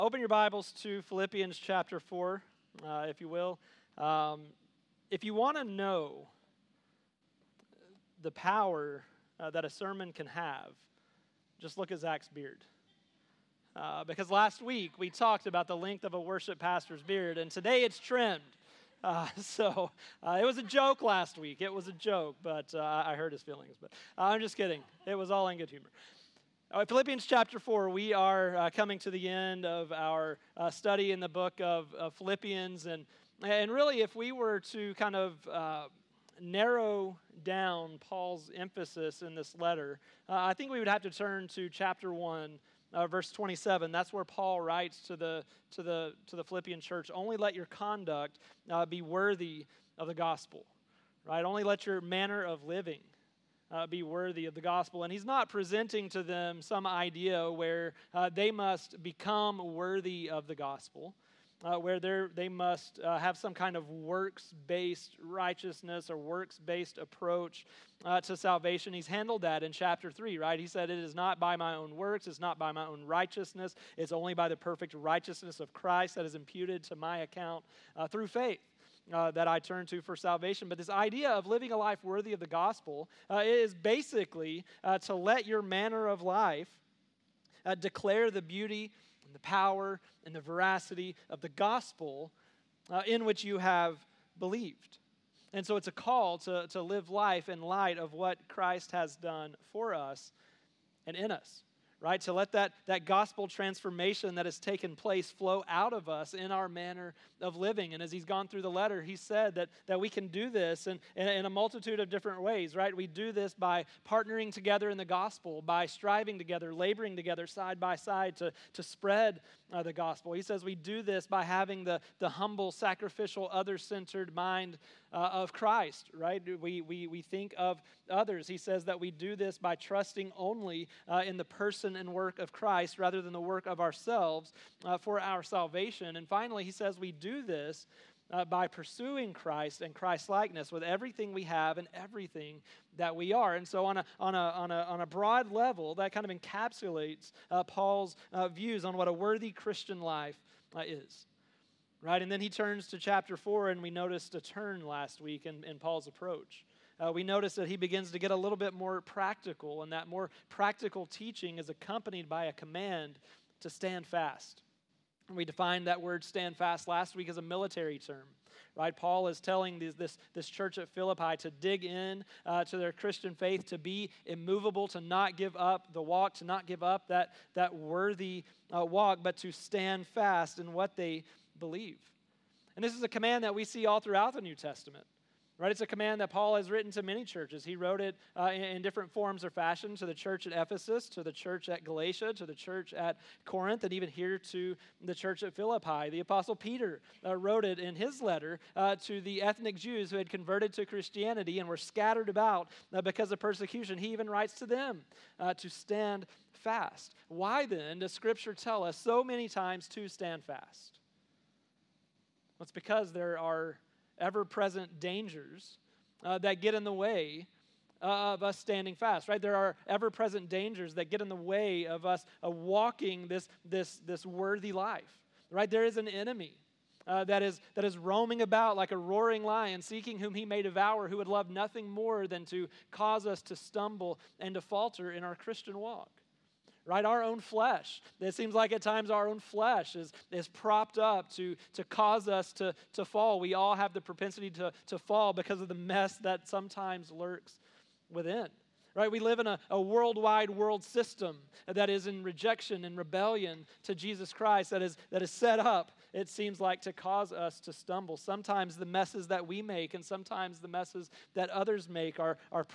Open your Bibles to Philippians chapter 4, if you will. If you want to know the power that a sermon can have, just look at Zach's beard. Because last week we talked about the length of a worship pastor's beard, and today it's trimmed. So it was a joke last week. It was a joke, but I hurt his feelings. But I'm just kidding. It was all in good humor. Philippians chapter 4, we are coming to the end of our study in the book of Philippians. And really, if we were to kind of narrow down Paul's emphasis in this letter, I think we would have to turn to chapter 1, verse 27. That's where Paul writes to the Philippian church, only let your conduct be worthy of the gospel, right? Only let your manner of living be worthy of the gospel. And he's not presenting to them some idea where they must become worthy of the gospel, where they must have some kind of works-based righteousness or works-based approach to salvation. He's handled that in chapter 3, right? He said, it is not by my own works, it's not by my own righteousness, it's only by the perfect righteousness of Christ that is imputed to my account through faith. That I turn to for salvation. But this idea of living a life worthy of the gospel is basically to let your manner of life declare the beauty and the power and the veracity of the gospel in which you have believed. And so it's a call to live life in light of what Christ has done for us and in us. Right, to let that gospel transformation that has taken place flow out of us in our manner of living. And as he's gone through the letter, he said that we can do this in a multitude of different ways, right? We do this by partnering together in the gospel, by striving together, laboring together side by side to spread the gospel. He says we do this by having the humble, sacrificial, other-centered mind of Christ, right? We think of others. He says that we do this by trusting only in the person and work of Christ rather than the work of ourselves for our salvation. And finally, he says we do this by pursuing Christ and Christ-likeness with everything we have and everything that we are. And so on a broad level, that kind of encapsulates Paul's views on what a worthy Christian life is. Right, and then he turns to chapter 4, and we noticed a turn last week in Paul's approach. We noticed that he begins to get a little bit more practical, and that more practical teaching is accompanied by a command to stand fast. And we defined that word stand fast last week as a military term. Right, Paul is telling this church at Philippi to dig in to their Christian faith, to be immovable, to not give up the walk, to not give up that worthy walk, but to stand fast in what they believe. And this is a command that we see all throughout the New Testament. Right? It's a command that Paul has written to many churches. He wrote it in different forms or fashion to the church at Ephesus, to the church at Galatia, to the church at Corinth, and even here to the church at Philippi. The Apostle Peter wrote it in his letter to the ethnic Jews who had converted to Christianity and were scattered about because of persecution. He even writes to them to stand fast. Why then does Scripture tell us so many times to stand fast? Well, it's because there are ever-present dangers that get in the way of us standing fast, right? There are ever-present dangers that get in the way of us walking this worthy life, right? There is an enemy that is roaming about like a roaring lion, seeking whom he may devour, who would love nothing more than to cause us to stumble and to falter in our Christian walk. Right, our own flesh. It seems like at times our own flesh is propped up to cause us to fall. We all have the propensity to fall because of the mess that sometimes lurks within. Right, we live in a worldwide world system that is in rejection and rebellion to Jesus Christ, that is set up, it seems like, to cause us to stumble. Sometimes the messes that we make and sometimes the messes that others make are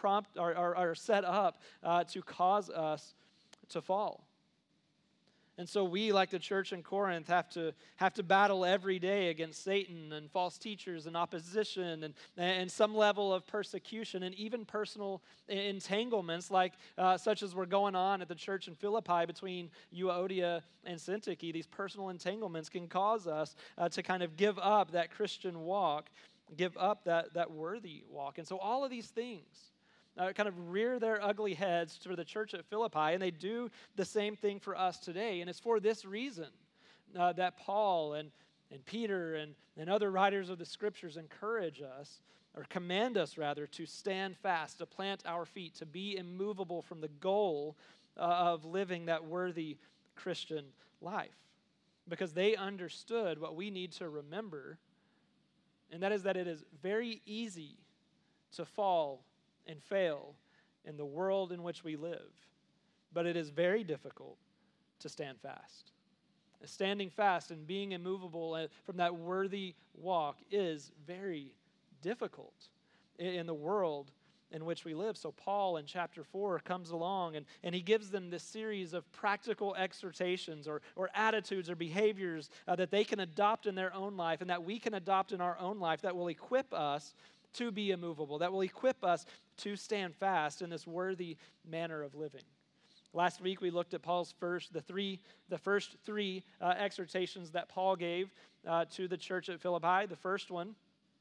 set up to cause us to fall. And so we, like the church in Corinth, have to battle every day against Satan and false teachers and opposition and some level of persecution and even personal entanglements like such as were going on at the church in Philippi between Euodia and Syntyche. These personal entanglements can cause us to kind of give up that Christian walk, give up that worthy walk. And so all of these things kind of rear their ugly heads for the church at Philippi, and they do the same thing for us today. And it's for this reason that Paul and Peter and other writers of the Scriptures encourage us, or command us rather, to stand fast, to plant our feet, to be immovable from the goal of living that worthy Christian life. Because they understood what we need to remember, and that is that it is very easy to fall and fail in the world in which we live, but it is very difficult to stand fast. Standing fast and being immovable from that worthy walk is very difficult in the world in which we live. So Paul in chapter 4 comes along and he gives them this series of practical exhortations or attitudes or behaviors that they can adopt in their own life and that we can adopt in our own life that will equip us to be immovable, that will equip us to stand fast in this worthy manner of living. Last week we looked at Paul's the first three exhortations that Paul gave to the church at Philippi. The first one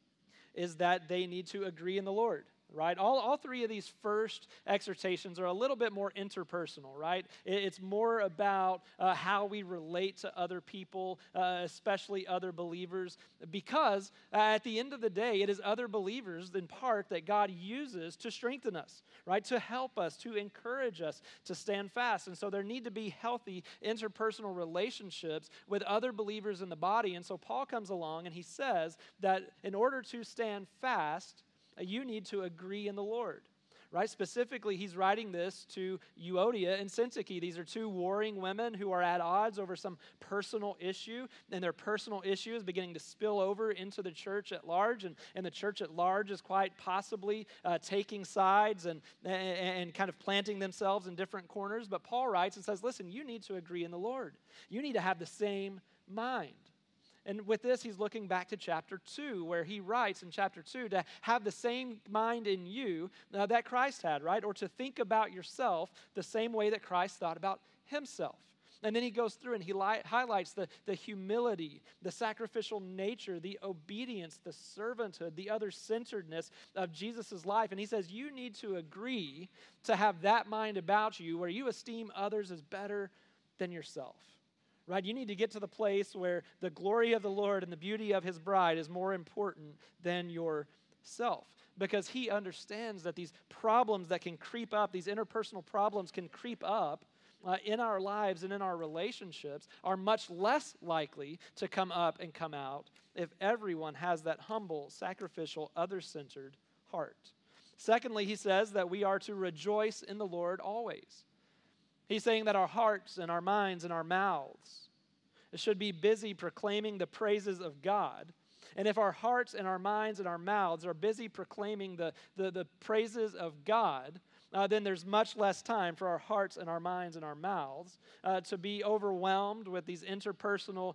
is that they need to agree in the Lord. Right? All three of these first exhortations are a little bit more interpersonal, right? It's more about how we relate to other people, especially other believers, because at the end of the day, it is other believers in part that God uses to strengthen us, right? To help us, to encourage us to stand fast. And so there need to be healthy interpersonal relationships with other believers in the body. And so Paul comes along and he says that in order to stand fast, you need to agree in the Lord, right? Specifically, he's writing this to Euodia and Syntyche. These are two warring women who are at odds over some personal issue, and their personal issue is beginning to spill over into the church at large, and the church at large is quite possibly taking sides and kind of planting themselves in different corners. But Paul writes and says, listen, you need to agree in the Lord. You need to have the same mind. And with this, he's looking back to chapter 2, where he writes in chapter 2 to have the same mind in you that Christ had, right? Or to think about yourself the same way that Christ thought about himself. And then he goes through and he highlights the humility, the sacrificial nature, the obedience, the servanthood, the other-centeredness of Jesus' life. And he says, you need to agree to have that mind about you where you esteem others as better than yourself. Right? You need to get to the place where the glory of the Lord and the beauty of his bride is more important than yourself. Because he understands that these problems that can creep up, these interpersonal problems can creep up in our lives and in our relationships are much less likely to come up and come out if everyone has that humble, sacrificial, other-centered heart. Secondly, he says that we are to rejoice in the Lord always. He's saying that our hearts and our minds and our mouths should be busy proclaiming the praises of God. And if our hearts and our minds and our mouths are busy proclaiming the praises of God, then there's much less time for our hearts and our minds and our mouths to be overwhelmed with these interpersonal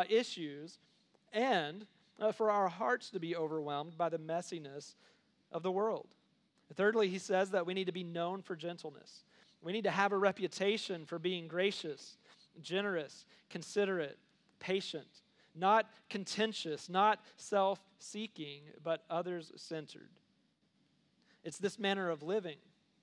issues and for our hearts to be overwhelmed by the messiness of the world. Thirdly, he says that we need to be known for gentleness. We need to have a reputation for being gracious, generous, considerate, patient, not contentious, not self-seeking, but others-centered. It's this manner of living,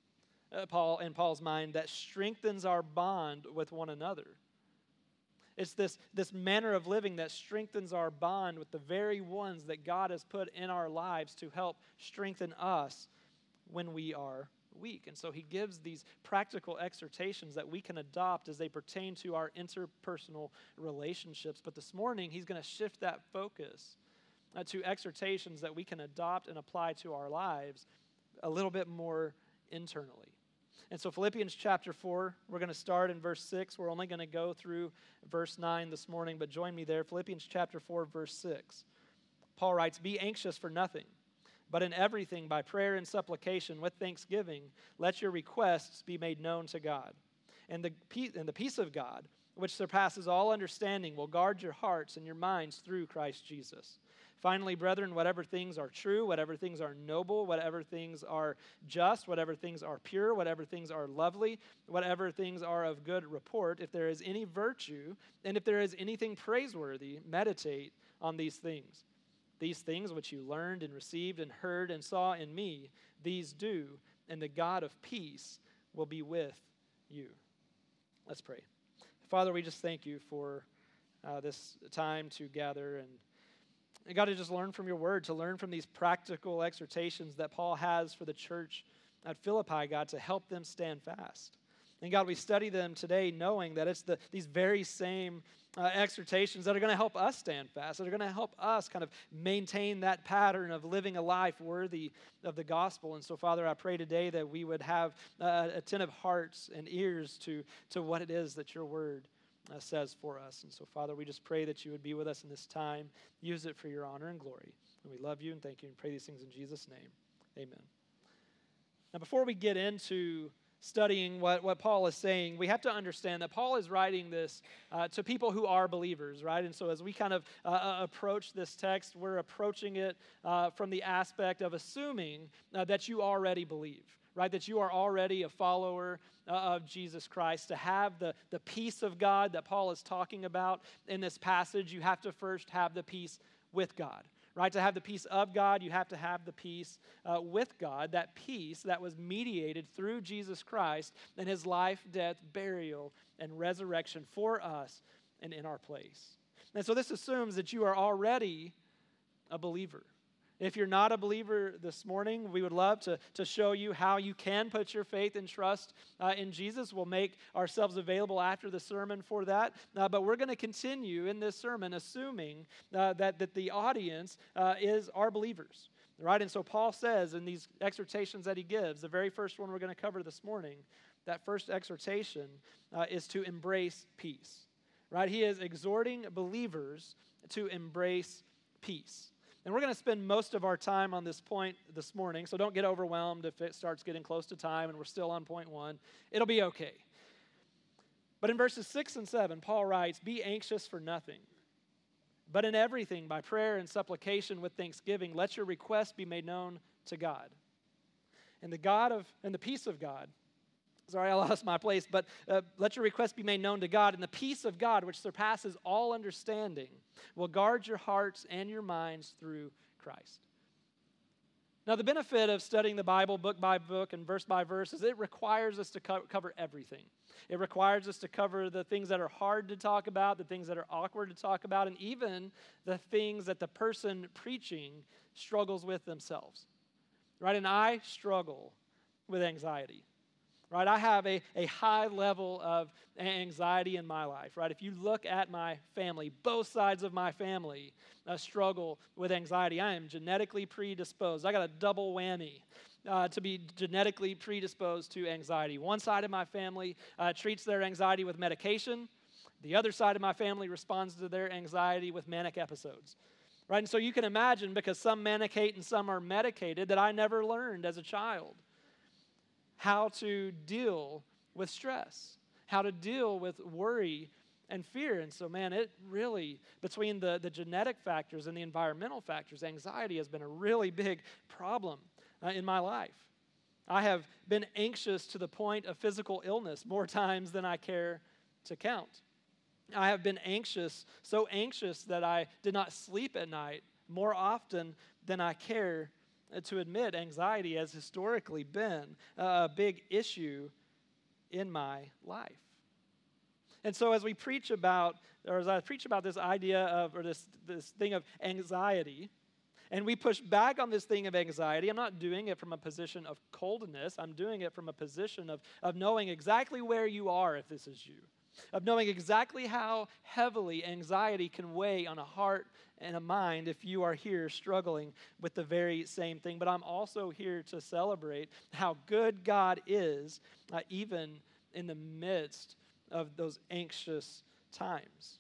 in Paul's mind, that strengthens our bond with one another. It's this manner of living that strengthens our bond with the very ones that God has put in our lives to help strengthen us when we are weak. And so he gives these practical exhortations that we can adopt as they pertain to our interpersonal relationships. But this morning, he's going to shift that focus to exhortations that we can adopt and apply to our lives a little bit more internally. And so Philippians chapter 4, we're going to start in verse 6. We're only going to go through verse 9 this morning, but join me there. Philippians chapter 4, verse 6. Paul writes, "Be anxious for nothing, but in everything, by prayer and supplication, with thanksgiving, let your requests be made known to God. And the peace of God, which surpasses all understanding, will guard your hearts and your minds through Christ Jesus. Finally, brethren, whatever things are true, whatever things are noble, whatever things are just, whatever things are pure, whatever things are lovely, whatever things are of good report, if there is any virtue, and if there is anything praiseworthy, meditate on these things. These things which you learned and received and heard and saw in me, these do, and the God of peace will be with you." Let's pray. Father, we just thank you for this time together. And God, to just learn from your word, to learn from these practical exhortations that Paul has for the church at Philippi, God, to help them stand fast. And God, we study them today knowing that it's these very same exhortations that are going to help us stand fast, that are going to help us kind of maintain that pattern of living a life worthy of the gospel. And so, Father, I pray today that we would have attentive hearts and ears to what it is that your word says for us. And so, Father, we just pray that you would be with us in this time. Use it for your honor and glory. And we love you and thank you and pray these things in Jesus' name. Amen. Now, before we get into studying what Paul is saying, we have to understand that Paul is writing this to people who are believers, right? And so as we kind of approach this text, we're approaching it from the aspect of assuming that you already believe, right? That you are already a follower of Jesus Christ. To have the peace of God that Paul is talking about in this passage, you have to first have the peace with God. Right? To have the peace of God, you have to have the peace with God, that peace that was mediated through Jesus Christ and his life, death, burial, and resurrection for us and in our place. And so this assumes that you are already a believer. If you're not a believer this morning, we would love to show you how you can put your faith and trust in Jesus. We'll make ourselves available after the sermon for that. But we're going to continue in this sermon assuming that the audience are believers. Right? And so Paul says in these exhortations that he gives, the very first one we're going to cover this morning, that first exhortation is to embrace peace. Right? He is exhorting believers to embrace peace. And we're going to spend most of our time on this point this morning, so don't get overwhelmed if it starts getting close to time and we're still on point 1. It'll be okay. But in verses 6 and 7, Paul writes, "Be anxious for nothing, but in everything, by prayer and supplication with thanksgiving, let your requests be made known to God. And the peace of God," sorry, I lost my place, but let your requests be made known to God, "and the peace of God, which surpasses all understanding, will guard your hearts and your minds through Christ." Now, the benefit of studying the Bible book by book and verse by verse is it requires us to cover everything. It requires us to cover the things that are hard to talk about, the things that are awkward to talk about, and even the things that the person preaching struggles with themselves. Right? And I struggle with anxiety. Right, I have a high level of anxiety in my life. Right, if you look at my family, both sides of my family struggle with anxiety. I am genetically predisposed. I got a double whammy to be genetically predisposed to anxiety. One side of my family treats their anxiety with medication. The other side of my family responds to their anxiety with manic episodes. Right, and so you can imagine, because some manicate and some are medicated, that I never learned as a child how to deal with stress, how to deal with worry and fear. And so, man, it really, between the genetic factors and the environmental factors, anxiety has been a really big problem in my life. I have been anxious to the point of physical illness more times than I care to count. I have been anxious, so anxious that I did not sleep at night more often than I care to admit. Anxiety has historically been a big issue in my life. And so as I preach about this idea of, or this thing of anxiety, and we push back on this thing of anxiety, I'm not doing it from a position of coldness. I'm doing it from a position of knowing exactly where you are if this is you, of knowing exactly how heavily anxiety can weigh on a heart and a mind if you are here struggling with the very same thing. But I'm also here to celebrate how good God is, even in the midst of those anxious times.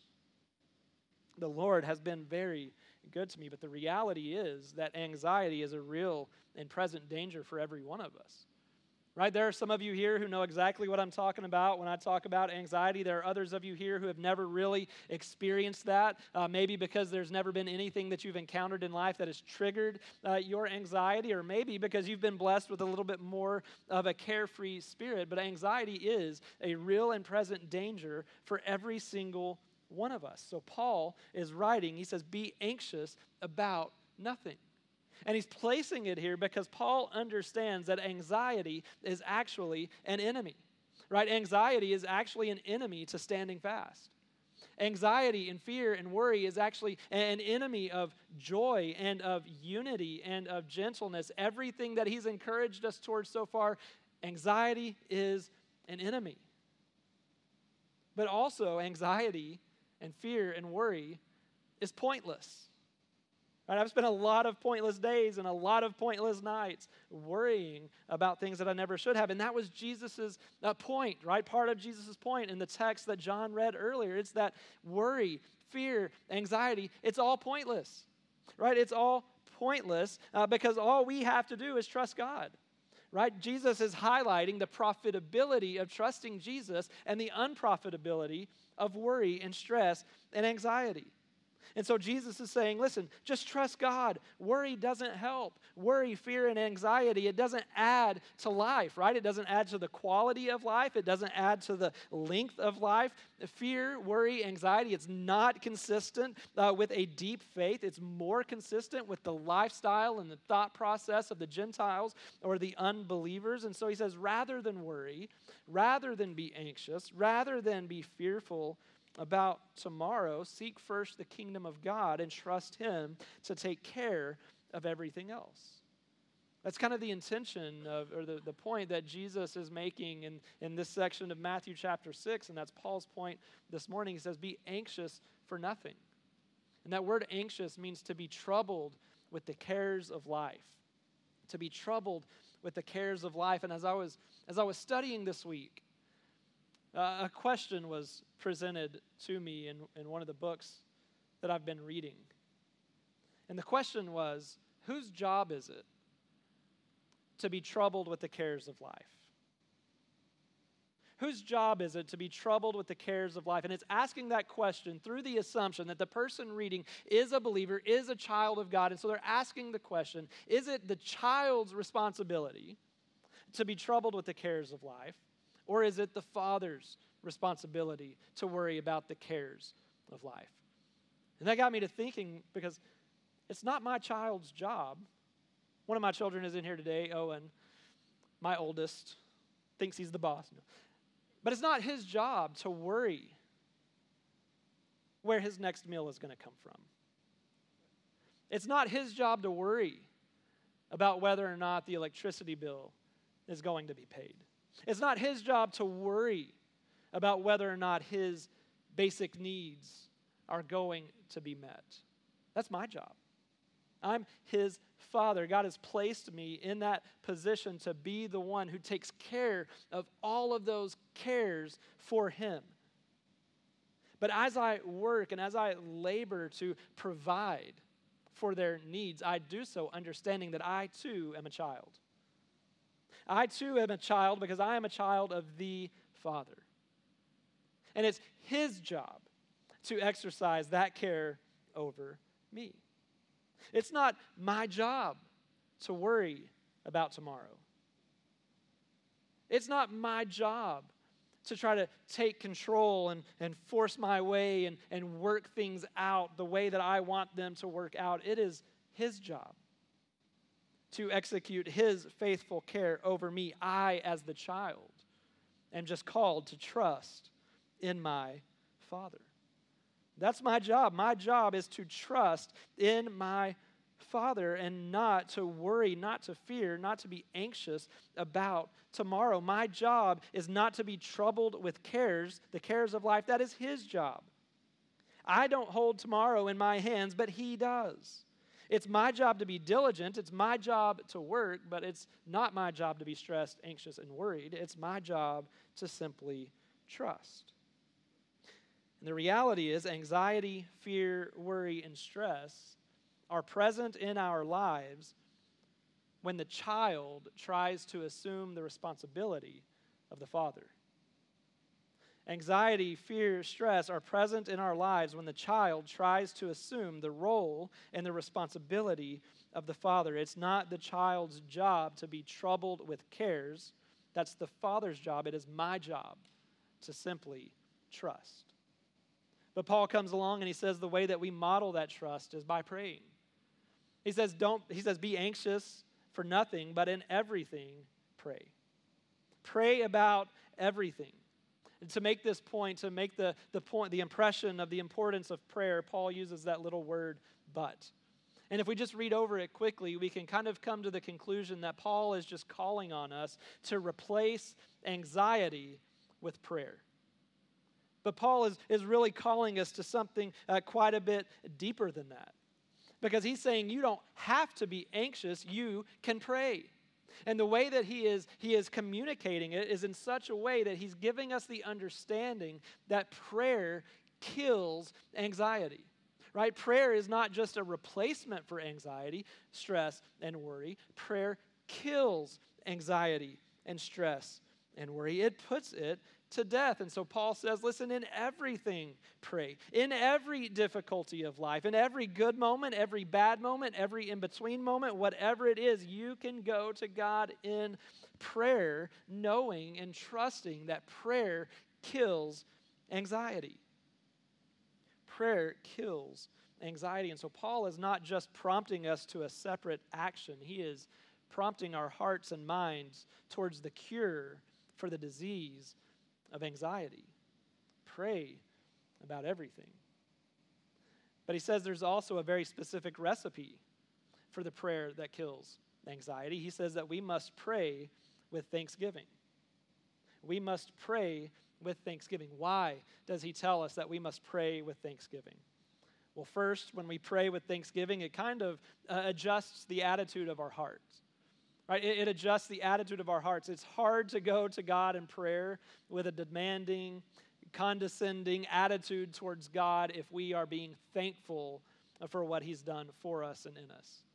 The Lord has been very good to me, but the reality is that anxiety is a real and present danger for every one of us. Right? There are some of you here who know exactly what I'm talking about when I talk about anxiety. There are others of you here who have never really experienced that, maybe because there's never been anything that you've encountered in life that has triggered your anxiety, or maybe because you've been blessed with a little bit more of a carefree spirit. But anxiety is a real and present danger for every single one of us. So Paul is writing, he says, be anxious about nothing. And he's placing it here because Paul understands that anxiety is actually an enemy, right? Anxiety is actually an enemy to standing fast. Anxiety and fear and worry is actually an enemy of joy and of unity and of gentleness. Everything that he's encouraged us towards so far, anxiety is an enemy. But also, anxiety and fear and worry is pointless. Right? I've spent a lot of pointless days and a lot of pointless nights worrying about things that I never should have. And that was Jesus' point, right? Part of Jesus' point in the text that John read earlier. It's that worry, fear, anxiety, it's all pointless, right? It's all pointless because all we have to do is trust God. Right? Jesus is highlighting the profitability of trusting Jesus and the unprofitability of worry and stress and anxiety. And so Jesus is saying, listen, just trust God. Worry doesn't help. Worry, fear, and anxiety, it doesn't add to life, right? It doesn't add to the quality of life. It doesn't add to the length of life. Fear, worry, anxiety, it's not consistent with a deep faith. It's more consistent with the lifestyle and the thought process of the Gentiles or the unbelievers. And so he says, rather than worry, rather than be anxious, rather than be fearful about tomorrow, seek first the kingdom of God and trust him to take care of everything else. That's kind of the intention of, or the point that Jesus is making in this section of Matthew chapter 6, and that's Paul's point this morning. He says, be anxious for nothing. And that word anxious means to be troubled with the cares of life. To be troubled with the cares of life. And as I was studying this week, a question was presented to me in one of the books that I've been reading. And the question was, whose job is it to be troubled with the cares of life? Whose job is it to be troubled with the cares of life? And it's asking that question through the assumption that the person reading is a believer, is a child of God. And so they're asking the question, is it the child's responsibility to be troubled with the cares of life? Or is it the father's responsibility to worry about the cares of life? And that got me to thinking, because it's not my child's job. One of my children is in here today, Owen, my oldest, thinks he's the boss. But it's not his job to worry where his next meal is going to come from. It's not his job to worry about whether or not the electricity bill is going to be paid. It's not his job to worry about whether or not his basic needs are going to be met. That's my job. I'm his father. God has placed me in that position to be the one who takes care of all of those cares for him. But as I work and as I labor to provide for their needs, I do so understanding that I too am a child. I too am a child because I am a child of the Father. And it's his job to exercise that care over me. It's not my job to worry about tomorrow. It's not my job to try to take control and force my way and work things out the way that I want them to work out. It is his job to execute his faithful care over me. I, as the child, am just called to trust in my Father. That's my job. My job is to trust in my Father and not to worry, not to fear, not to be anxious about tomorrow. My job is not to be troubled with cares, the cares of life. That is his job. I don't hold tomorrow in my hands, but he does. It's my job to be diligent. It's my job to work, but it's not my job to be stressed, anxious, and worried. It's my job to simply trust. And the reality is anxiety, fear, worry, and stress are present in our lives when the child tries to assume the responsibility of the father. Anxiety, fear, stress are present in our lives when the child tries to assume the role and the responsibility of the father. It's not the child's job to be troubled with cares. That's the father's job. It is my job to simply trust. But Paul comes along and he says the way that we model that trust is by praying. He says, be anxious for nothing, but in everything pray. Pray about everything. To make this point, to make the point, the impression of the importance of prayer, Paul uses that little word, but. And if we just read over it quickly, we can kind of come to the conclusion that Paul is just calling on us to replace anxiety with prayer. But Paul is really calling us to something quite a bit deeper than that. Because he's saying you don't have to be anxious, you can pray. And the way that he is communicating it is in such a way that he's giving us the understanding that prayer kills anxiety. Right? Prayer is not just a replacement for anxiety, stress, and worry. Prayer kills anxiety and stress and worry. It puts it to death. And so Paul says, listen, in everything, pray. In every difficulty of life, in every good moment, every bad moment, every in-between moment, whatever it is, you can go to God in prayer, knowing and trusting that prayer kills anxiety. Prayer kills anxiety. And so Paul is not just prompting us to a separate action. He is prompting our hearts and minds towards the cure for the disease of anxiety. Pray about everything. But he says there's also a very specific recipe for the prayer that kills anxiety. He says that we must pray with thanksgiving. We must pray with thanksgiving. Why does he tell us that we must pray with thanksgiving? Well, first, when we pray with thanksgiving, it kind of adjusts the attitude of our hearts. Right? It adjusts the attitude of our hearts. It's hard to go to God in prayer with a demanding, condescending attitude towards God if we are being thankful for what he's done for us and in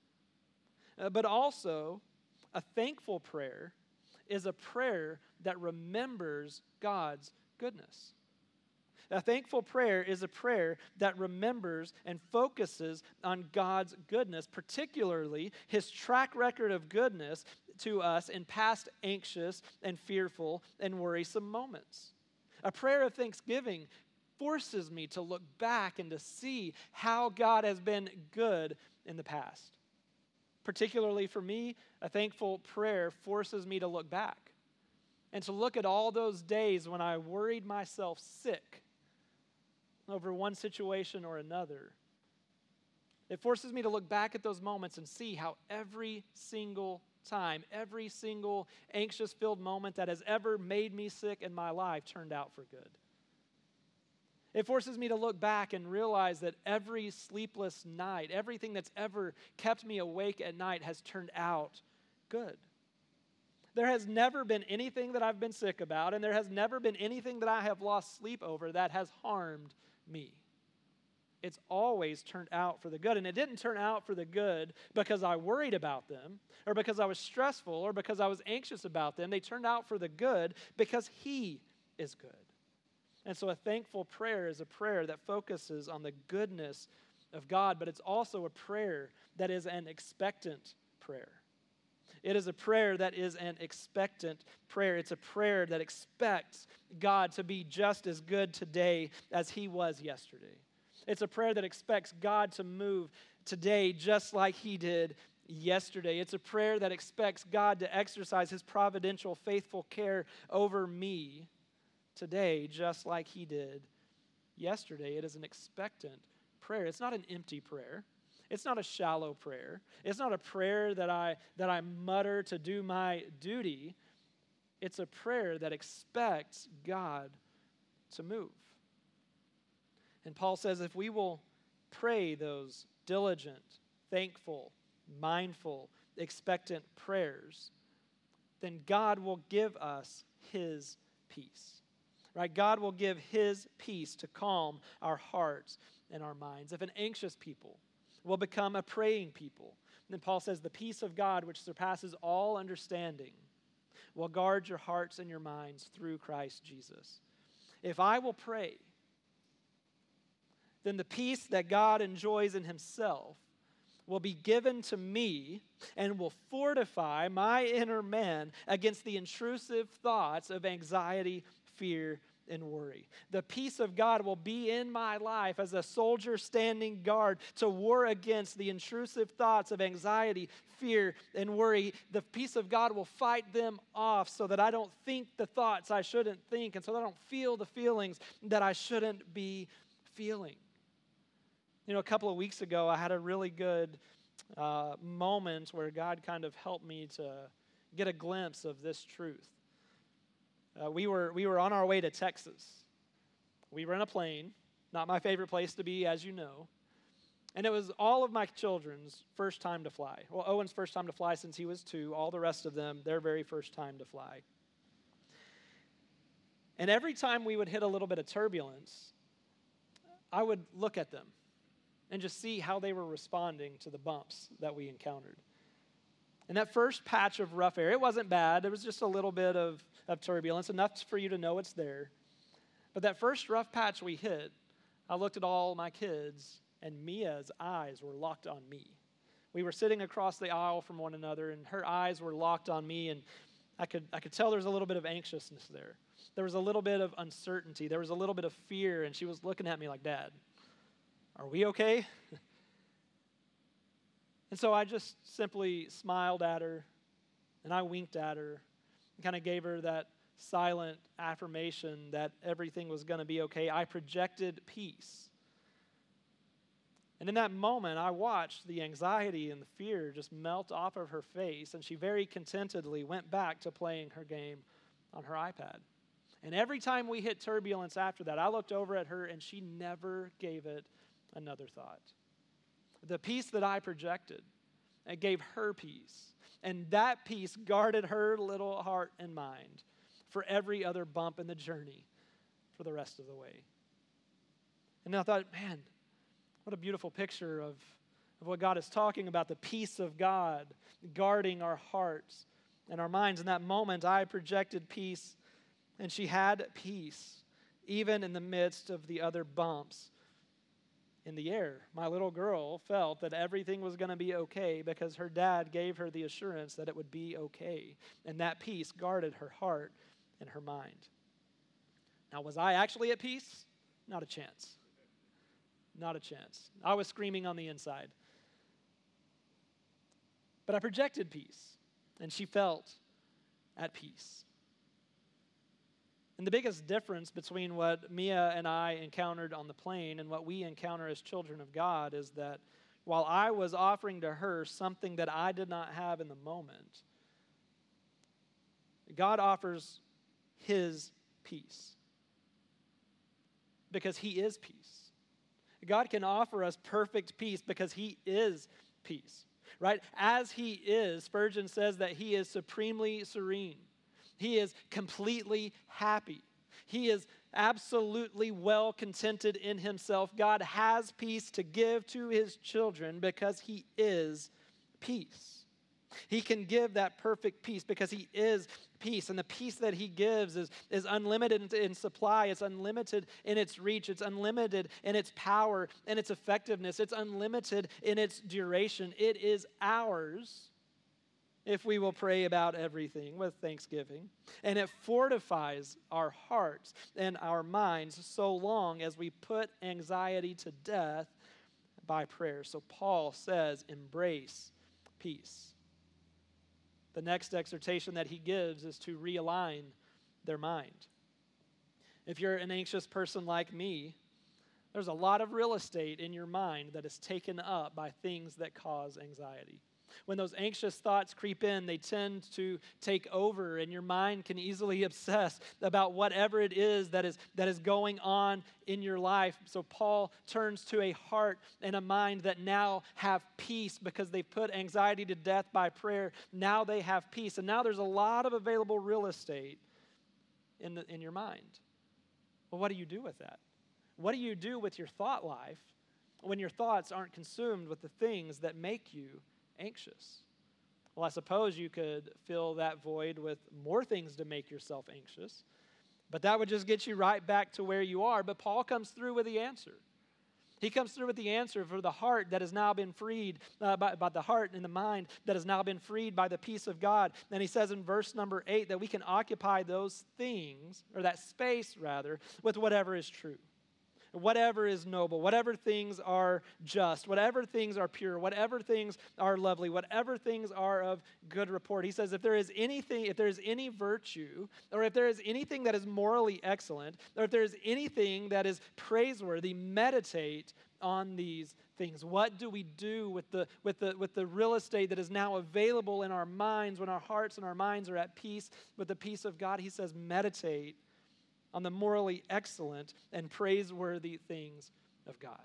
us. But also, a thankful prayer is a prayer that remembers God's goodness. A thankful prayer is a prayer that remembers and focuses on God's goodness, particularly his track record of goodness to us in past anxious and fearful and worrisome moments. A prayer of thanksgiving forces me to look back and to see how God has been good in the past. Particularly for me, a thankful prayer forces me to look back and to look at all those days when I worried myself sick over one situation or another. It forces me to look back at those moments and see how every single time, every single anxious-filled moment that has ever made me sick in my life turned out for good. It forces me to look back and realize that every sleepless night, everything that's ever kept me awake at night has turned out good. There has never been anything that I've been sick about, and there has never been anything that I have lost sleep over that has harmed me. It's always turned out for the good. And it didn't turn out for the good because I worried about them, or because I was stressful, or because I was anxious about them. They turned out for the good because he is good. And so a thankful prayer is a prayer that focuses on the goodness of God, but it's also a prayer that is an expectant prayer. It is a prayer that is an expectant prayer. It's a prayer that expects God to be just as good today as he was yesterday. It's a prayer that expects God to move today just like he did yesterday. It's a prayer that expects God to exercise his providential, faithful care over me today just like he did yesterday. It is an expectant prayer. It's not an empty prayer. It's not a shallow prayer. It's not a prayer that I mutter to do my duty. It's a prayer that expects God to move. And Paul says if we will pray those diligent, thankful, mindful, expectant prayers, then God will give us his peace. Right? God will give his peace to calm our hearts and our minds. If an anxious people will become a praying people, then Paul says the peace of God, which surpasses all understanding, will guard your hearts and your minds through Christ Jesus. If I will pray, then the peace that God enjoys in himself will be given to me and will fortify my inner man against the intrusive thoughts of anxiety, fear, and worry. The peace of God will be in my life as a soldier standing guard to war against the intrusive thoughts of anxiety, fear, and worry. The peace of God will fight them off so that I don't think the thoughts I shouldn't think, and so that I don't feel the feelings that I shouldn't be feeling. You know, a couple of weeks ago, I had a really good moment where God kind of helped me to get a glimpse of this truth. We were on our way to Texas. We were in a plane, not my favorite place to be, as you know. And it was all of my children's first time to fly. Well, Owen's first time to fly since he was 2. All the rest of them, their very first time to fly. And every time we would hit a little bit of turbulence, I would look at them and just see how they were responding to the bumps that we encountered. And that first patch of rough air, it wasn't bad. It was just a little bit of turbulence, enough for you to know it's there. But that first rough patch we hit, I looked at all my kids, and Mia's eyes were locked on me. We were sitting across the aisle from one another, and her eyes were locked on me, and I could tell there was a little bit of anxiousness there. There was a little bit of uncertainty. There was a little bit of fear, and she was looking at me like, "Dad, are we okay?" And so I just simply smiled at her, and I winked at her, and kind of gave her that silent affirmation that everything was going to be okay. I projected peace. And in that moment, I watched the anxiety and the fear just melt off of her face, and she very contentedly went back to playing her game on her iPad. And every time we hit turbulence after that, I looked over at her, and she never gave it another thought. The peace that I projected, it gave her peace. And that peace guarded her little heart and mind for every other bump in the journey for the rest of the way. And I thought, man, what a beautiful picture of what God is talking about, the peace of God guarding our hearts and our minds. In that moment, I projected peace, and she had peace, even in the midst of the other bumps in the air. My little girl felt that everything was going to be okay because her dad gave her the assurance that it would be okay. And that peace guarded her heart and her mind. Now, was I actually at peace? Not a chance. Not a chance. I was screaming on the inside. But I projected peace, and she felt at peace. And the biggest difference between what Mia and I encountered on the plane and what we encounter as children of God is that while I was offering to her something that I did not have in the moment, God offers His peace because He is peace. God can offer us perfect peace because He is peace, right? As He is, Spurgeon says that He is supremely serene. He is completely happy. He is absolutely well contented in Himself. God has peace to give to His children because He is peace. He can give that perfect peace because He is peace. And the peace that He gives is unlimited in supply. It's unlimited in its reach. It's unlimited in its power and its effectiveness. It's unlimited in its duration. It is ours if we will pray about everything with thanksgiving. And it fortifies our hearts and our minds so long as we put anxiety to death by prayer. So Paul says, embrace peace. The next exhortation that he gives is to realign their mind. If you're an anxious person like me, there's a lot of real estate in your mind that is taken up by things that cause anxiety. When those anxious thoughts creep in, they tend to take over, and your mind can easily obsess about whatever it is that is going on in your life. So Paul turns to a heart and a mind that now have peace because they've put anxiety to death by prayer. Now they have peace, and now there's a lot of available real estate in your mind. Well, what do you do with that? What do you do with your thought life when your thoughts aren't consumed with the things that make you anxious? Well, I suppose you could fill that void with more things to make yourself anxious, but that would just get you right back to where you are. But Paul comes through with the answer. He comes through with the answer for the heart that has now been freed, by the heart and the mind that has now been freed by the peace of God. And he says in verse number 8 that we can occupy those things, or that space rather, with whatever is true, whatever is noble, whatever things are just, whatever things are pure, whatever things are lovely, whatever things are of good report. He says if there is anything, if there is any virtue, or if there is anything that is morally excellent, or if there is anything that is praiseworthy, meditate on these things. What do we do with the real estate that is now available in our minds when our hearts and our minds are at peace with the peace of God? He says meditate on the morally excellent and praiseworthy things of God.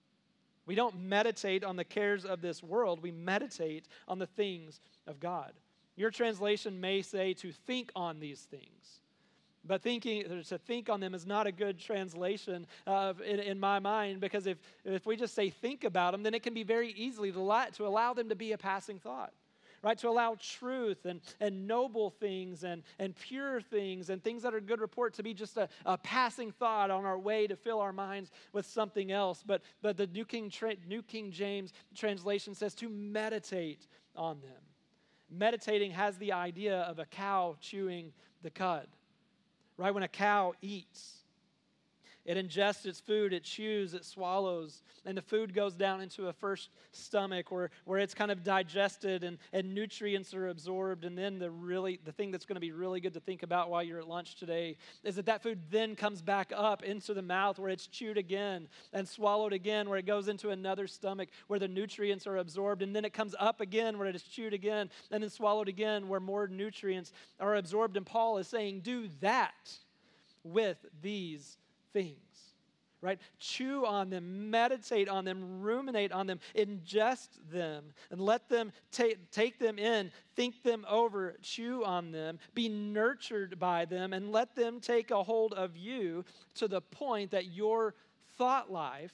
We don't meditate on the cares of this world. We meditate on the things of God. Your translation may say to think on these things. But to think on them is not a good translation in my mind, because if we just say think about them, then it can be very easily to allow them to be a passing thought. Right, to allow truth and noble things and pure things and things that are good report to be just a passing thought on our way to fill our minds with something else. But the New King James translation says to meditate on them. Meditating has the idea of a cow chewing the cud. Right, when a cow eats, it ingests its food, it chews, it swallows, and the food goes down into a first stomach where it's kind of digested and nutrients are absorbed. And then the thing that's going to be really good to think about while you're at lunch today is that food then comes back up into the mouth where it's chewed again and swallowed again, where it goes into another stomach where the nutrients are absorbed. And then it comes up again where it is chewed again and then swallowed again where more nutrients are absorbed. And Paul is saying, do that with these things, right? Chew on them, meditate on them, ruminate on them, ingest them, and let them take them in, think them over, chew on them, be nurtured by them, and let them take a hold of you to the point that your thought life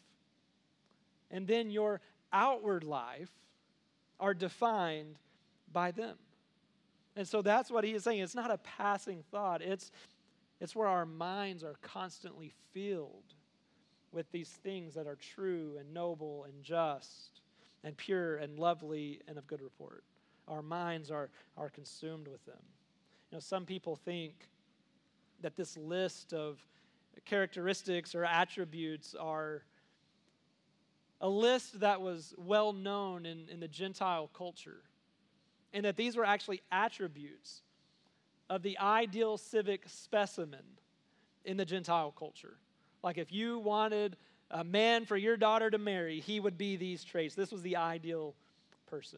and then your outward life are defined by them. And so that's what he is saying. It's not a passing thought. It's where our minds are constantly filled with these things that are true and noble and just and pure and lovely and of good report. Our minds are consumed with them. You know, some people think that this list of characteristics or attributes are a list that was well known in the Gentile culture, and that these were actually attributes of the ideal civic specimen in the Gentile culture. Like if you wanted a man for your daughter to marry, he would be these traits. This was the ideal person.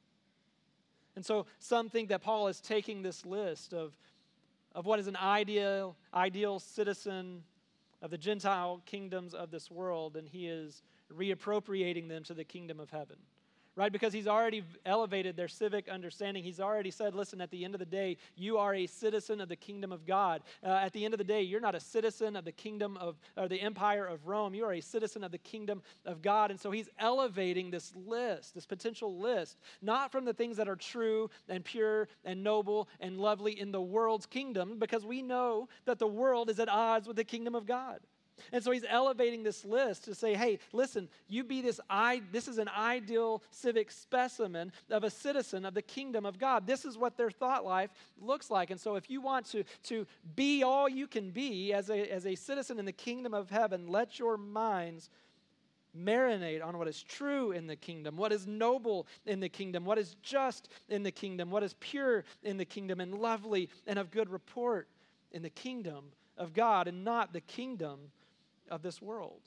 And so some think that Paul is taking this list of what is an ideal citizen of the Gentile kingdoms of this world, and he is reappropriating them to the kingdom of heaven. Right? Because he's already elevated their civic understanding. He's already said, listen, at the end of the day, you are a citizen of the kingdom of God. At the end of the day, you're not a citizen of the kingdom or the empire of Rome. You are a citizen of the kingdom of God. And so he's elevating this list, this potential list, not from the things that are true and pure and noble and lovely in the world's kingdom, because we know that the world is at odds with the kingdom of God. And so he's elevating this list to say, hey, listen, this is an ideal civic specimen of a citizen of the kingdom of God. This is what their thought life looks like. And so if you want to be all you can be as a citizen in the kingdom of heaven, let your minds marinate on what is true in the kingdom, what is noble in the kingdom, what is just in the kingdom, what is pure in the kingdom, and lovely and of good report in the kingdom of God, and not the kingdom of this world.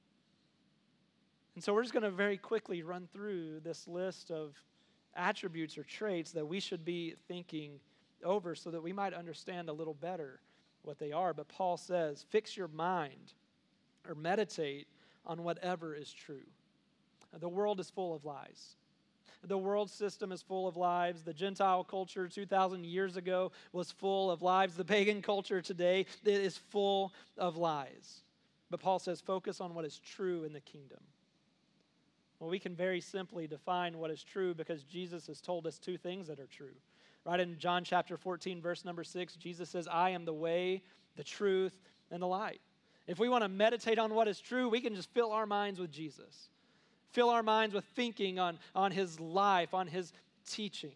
And so we're just going to very quickly run through this list of attributes or traits that we should be thinking over so that we might understand a little better what they are. But Paul says, fix your mind or meditate on whatever is true. The world is full of lies. The world system is full of lies. The Gentile culture 2,000 years ago was full of lies. The pagan culture today is full of lies. But Paul says, focus on what is true in the kingdom. Well, we can very simply define what is true because Jesus has told us two things that are true. Right in John chapter 14, verse number 6, Jesus says, I am the way, the truth, and the light. If we want to meditate on what is true, we can just fill our minds with Jesus. Fill our minds with thinking on his life, on his teachings.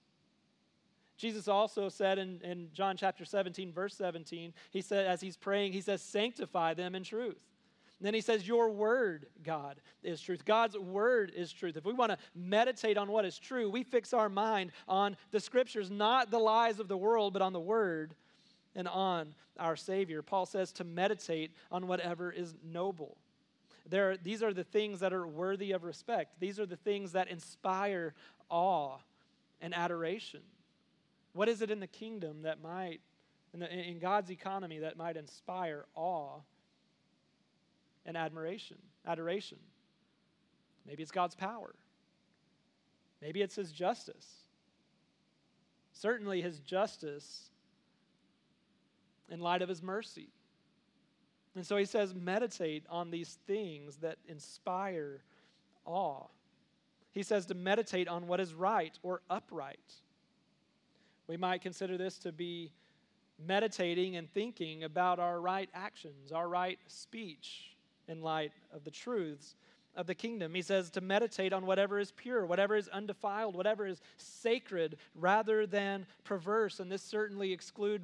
Jesus also said in John chapter 17, verse 17, he said, as he's praying, he says, sanctify them in truth. And then he says, your word, God, is truth. God's word is truth. If we want to meditate on what is true, we fix our mind on the scriptures, not the lies of the world, but on the word and on our Savior. Paul says to meditate on whatever is noble. These are the things that are worthy of respect. These are the things that inspire awe and adoration. What is it in the kingdom that might, in God's economy, that might inspire awe and admiration, adoration? Maybe it's God's power. Maybe it's his justice. Certainly his justice in light of his mercy. And so he says, meditate on these things that inspire awe. He says to meditate on what is right or upright. We might consider this to be meditating and thinking about our right actions, our right speech in light of the truths of the kingdom. He says to meditate on whatever is pure, whatever is undefiled, whatever is sacred rather than perverse. And this certainly excludes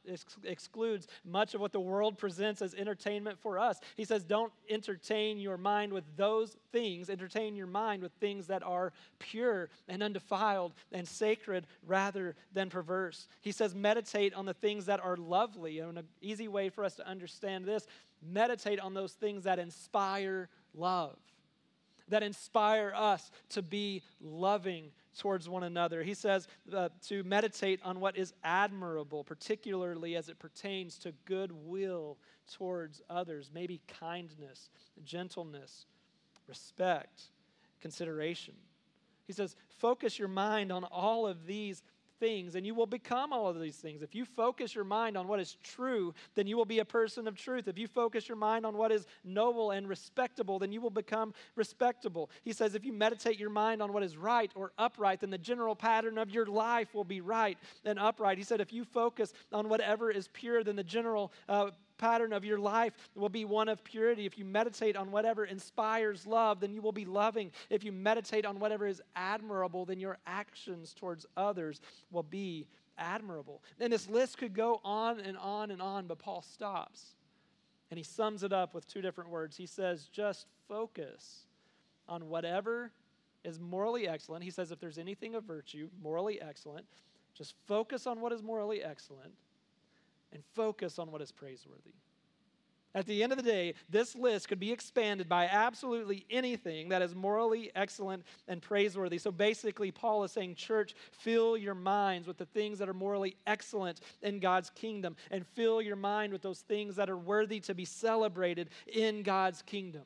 much of what the world presents as entertainment for us. He says don't entertain your mind with those things. Entertain your mind with things that are pure and undefiled and sacred rather than perverse. He says meditate on the things that are lovely. And an easy way for us to understand this, meditate on those things that inspire love, that inspire us to be loving towards one another. He says to meditate on what is admirable, particularly as it pertains to goodwill towards others, maybe kindness, gentleness, respect, consideration. He says, focus your mind on all of these things, and you will become all of these things. If you focus your mind on what is true, then you will be a person of truth. If you focus your mind on what is noble and respectable, then you will become respectable. He says if you meditate your mind on what is right or upright, then the general pattern of your life will be right and upright. He said if you focus on whatever is pure, then the general pattern of your life will be one of purity. If you meditate on whatever inspires love, then you will be loving. If you meditate on whatever is admirable, then your actions towards others will be admirable. And this list could go on and on and on, but Paul stops and he sums it up with two different words. He says, just focus on whatever is morally excellent. He says if there's anything of virtue, morally excellent, just focus on what is morally excellent and focus on what is praiseworthy. At the end of the day, this list could be expanded by absolutely anything that is morally excellent and praiseworthy. So basically, Paul is saying, church, fill your minds with the things that are morally excellent in God's kingdom, and fill your mind with those things that are worthy to be celebrated in God's kingdom.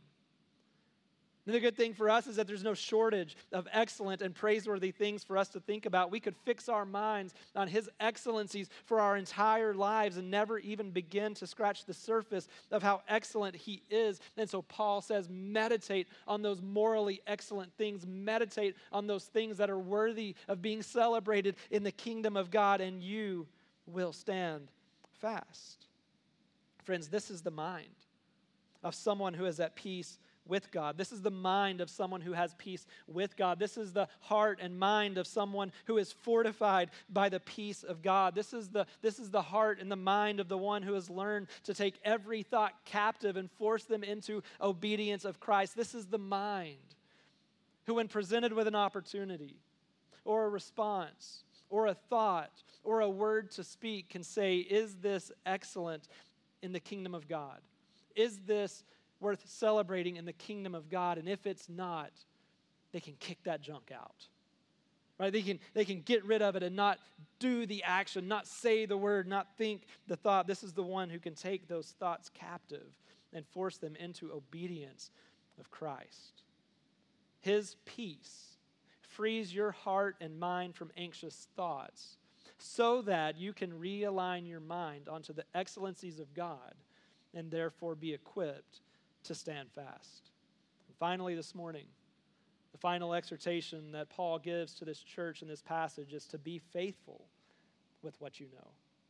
And the good thing for us is that there's no shortage of excellent and praiseworthy things for us to think about. We could fix our minds on his excellencies for our entire lives and never even begin to scratch the surface of how excellent he is. And so Paul says, meditate on those morally excellent things. Meditate on those things that are worthy of being celebrated in the kingdom of God, and you will stand fast. Friends, this is the mind of someone who is at peace with God. This is the mind of someone who has peace with God. This is the heart and mind of someone who is fortified by the peace of God. This is the heart and the mind of the one who has learned to take every thought captive and force them into obedience of Christ. This is the mind who, when presented with an opportunity or a response or a thought or a word to speak, can say, is this excellent in the kingdom of God? Is this worth celebrating in the kingdom of God? And if it's not, they can kick that junk out. Right? They can get rid of it and not do the action, not say the word, not think the thought. This is the one who can take those thoughts captive and force them into obedience of Christ. His peace frees your heart and mind from anxious thoughts so that you can realign your mind onto the excellencies of God and therefore be equipped to stand fast. And finally, this morning, the final exhortation that Paul gives to this church in this passage is to be faithful with what you know.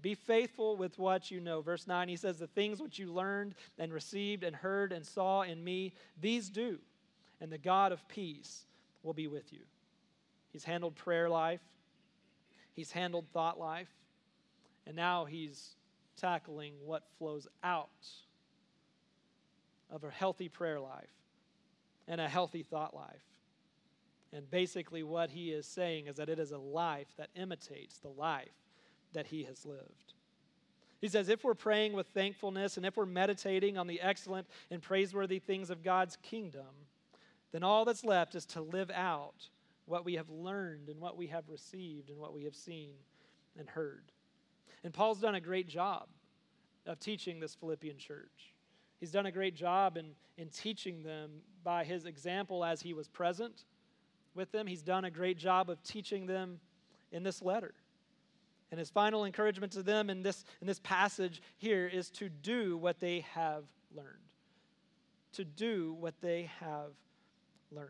Be faithful with what you know. Verse 9, he says, the things which you learned and received and heard and saw in me, these do, and the God of peace will be with you. He's handled prayer life. He's handled thought life. And now he's tackling what flows out of a healthy prayer life and a healthy thought life. And basically what he is saying is that it is a life that imitates the life that he has lived. He says if we're praying with thankfulness and if we're meditating on the excellent and praiseworthy things of God's kingdom, then all that's left is to live out what we have learned and what we have received and what we have seen and heard. And Paul's done a great job of teaching this Philippian church. He's done a great job in teaching them by his example as he was present with them. He's done a great job of teaching them in this letter. And his final encouragement to them in this passage here is to do what they have learned. To do what they have learned.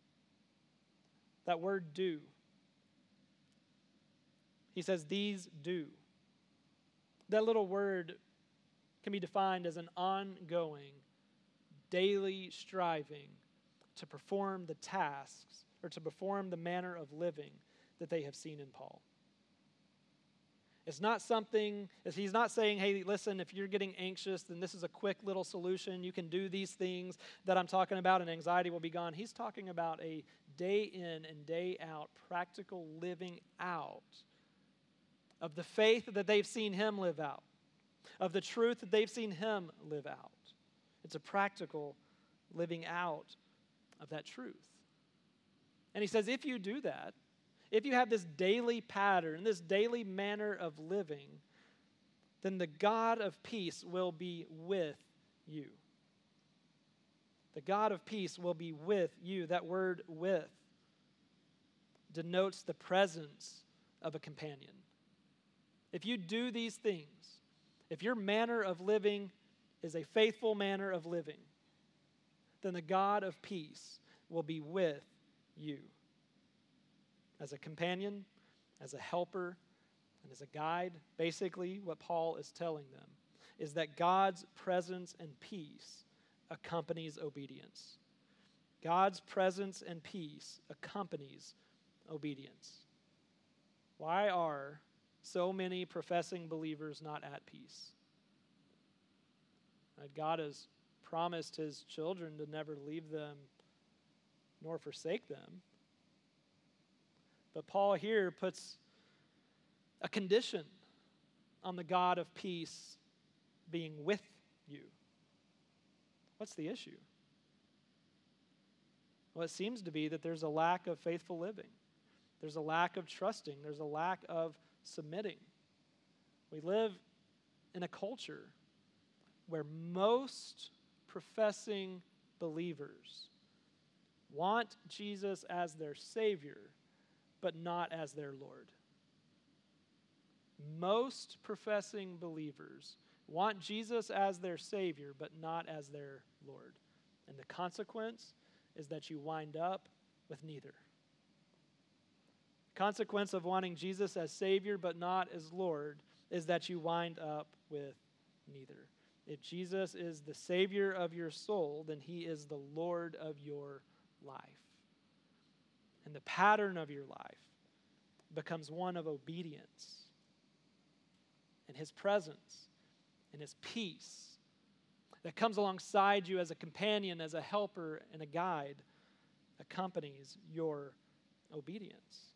That word do. He says, these do. That little word can be defined as an ongoing, daily striving to perform the tasks or to perform the manner of living that they have seen in Paul. It's not something, he's not saying, hey, listen, if you're getting anxious, then this is a quick little solution. You can do these things that I'm talking about and anxiety will be gone. He's talking about a day in and day out practical living out of the faith that they've seen him live out, of the truth that they've seen him live out. It's a practical living out of that truth. And he says, if you do that, if you have this daily pattern, this daily manner of living, then the God of peace will be with you. The God of peace will be with you. That word with denotes the presence of a companion. If you do these things, if your manner of living is a faithful manner of living, then the God of peace will be with you. As a companion, as a helper, and as a guide. Basically, what Paul is telling them is that God's presence and peace accompanies obedience. God's presence and peace accompanies obedience. Why are so many professing believers not at peace? God has promised his children to never leave them nor forsake them. But Paul here puts a condition on the God of peace being with you. What's the issue? Well, it seems to be that there's a lack of faithful living. There's a lack of trusting. There's a lack of submitting. We live in a culture where most professing believers want Jesus as their Savior, but not as their Lord. Most professing believers want Jesus as their Savior, but not as their Lord. And the consequence is that you wind up with neither. The consequence of wanting Jesus as Savior, but not as Lord, is that you wind up with neither. If Jesus is the Savior of your soul, then he is the Lord of your life. And the pattern of your life becomes one of obedience and his presence and his peace that comes alongside you as a companion, as a helper, and a guide accompanies your obedience.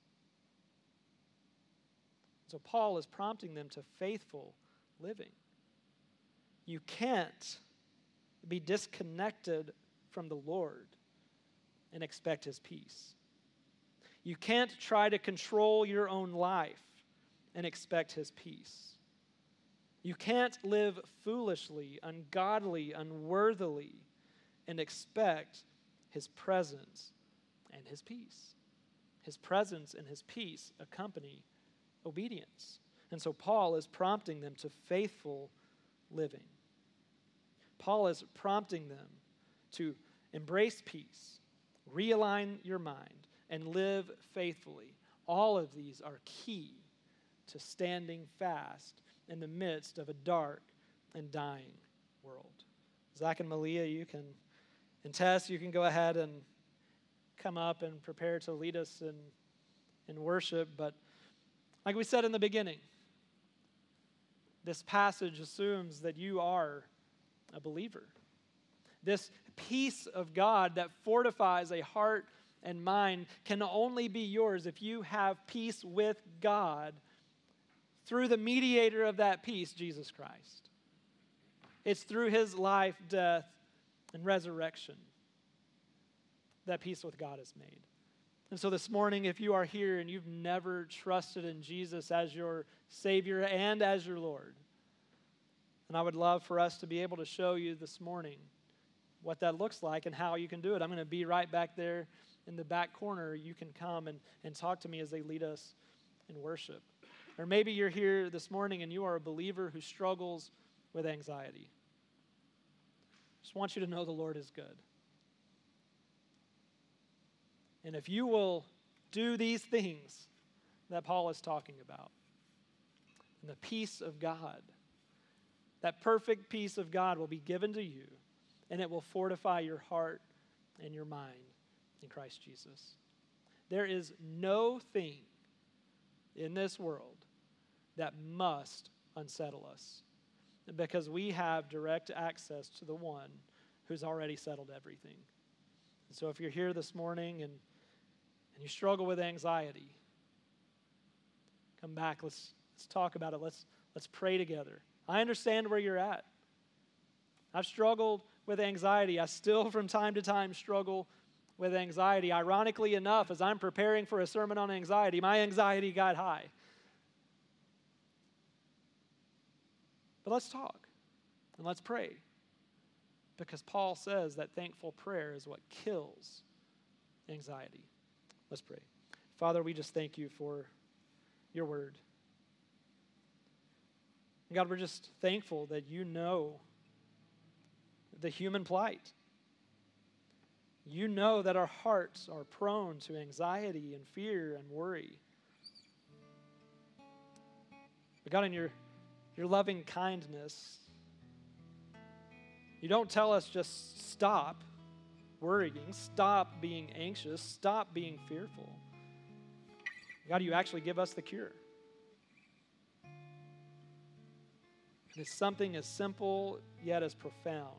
So Paul is prompting them to faithful living. You can't be disconnected from the Lord and expect his peace. You can't try to control your own life and expect his peace. You can't live foolishly, ungodly, unworthily, and expect his presence and his peace. His presence and his peace accompany obedience. And so Paul is prompting them to faithful living. Paul is prompting them to embrace peace, realign your mind, and live faithfully. All of these are key to standing fast in the midst of a dark and dying world. Zach and Malia, you can, and Tess, you can go ahead and come up and prepare to lead us in worship. But like we said in the beginning, this passage assumes that you are a believer. This peace of God that fortifies a heart and mind can only be yours if you have peace with God through the mediator of that peace, Jesus Christ. It's through his life, death, and resurrection that peace with God is made. And so this morning, if you are here and you've never trusted in Jesus as your Savior and as your Lord, and I would love for us to be able to show you this morning what that looks like and how you can do it. I'm going to be right back there in the back corner. You can come and talk to me as they lead us in worship. Or maybe you're here this morning and you are a believer who struggles with anxiety. Just want you to know the Lord is good. And if you will do these things that Paul is talking about, and the peace of God, that perfect peace of God will be given to you, and it will fortify your heart and your mind in Christ Jesus. There is no thing in this world that must unsettle us, because we have direct access to the one who's already settled everything. And so if you're here this morning and you struggle with anxiety, come back. Let's talk about it. Let's pray together. I understand where you're at. I've struggled with anxiety. I still from time to time struggle with anxiety. Ironically enough, as I'm preparing for a sermon on anxiety, my anxiety got high. But let's talk and let's pray, because Paul says that thankful prayer is what kills anxiety. Let's pray. Father, we just thank you for your word. God, we're just thankful that you know the human plight. You know that our hearts are prone to anxiety and fear and worry. But God, in your loving kindness, you don't tell us just stop worrying, stop being anxious, stop being fearful. God, you actually give us the cure. And it's something as simple yet as profound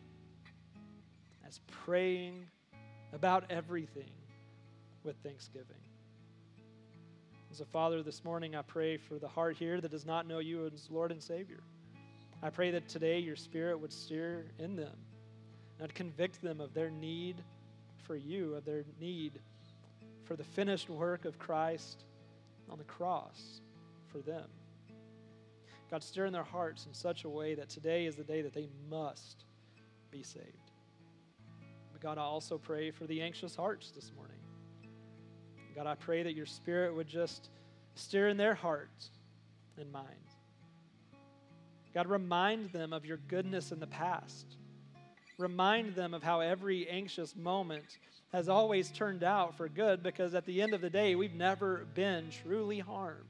as praying about everything with thanksgiving. And so, Father, this morning I pray for the heart here that does not know you as Lord and Savior. I pray that today your Spirit would stir in them and would convict them of their need for you, of their need for the finished work of Christ on the cross for them. God, stir in their hearts in such a way that today is the day that they must be saved. But God, I also pray for the anxious hearts this morning. God, I pray that your Spirit would just stir in their hearts and minds. God, remind them of your goodness in the past. Remind them of how every anxious moment has always turned out for good, because at the end of the day, we've never been truly harmed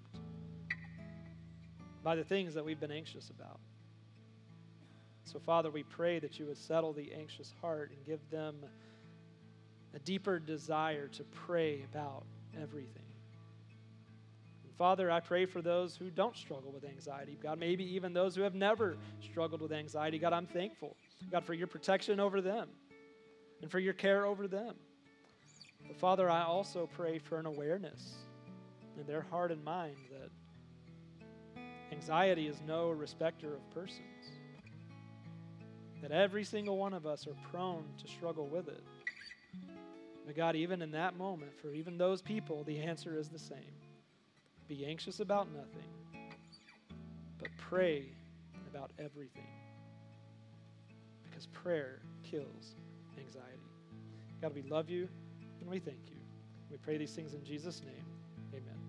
by the things that we've been anxious about. So, Father, we pray that you would settle the anxious heart and give them a deeper desire to pray about everything. And Father, I pray for those who don't struggle with anxiety. God, maybe even those who have never struggled with anxiety. God, I'm thankful, God, for your protection over them and for your care over them. But Father, I also pray for an awareness in their heart and mind that anxiety is no respecter of persons, that every single one of us are prone to struggle with it. But God, even in that moment, for even those people, the answer is the same. Be anxious about nothing, but pray about everything, because prayer kills anxiety. God, we love you and we thank you. We pray these things in Jesus' name. Amen.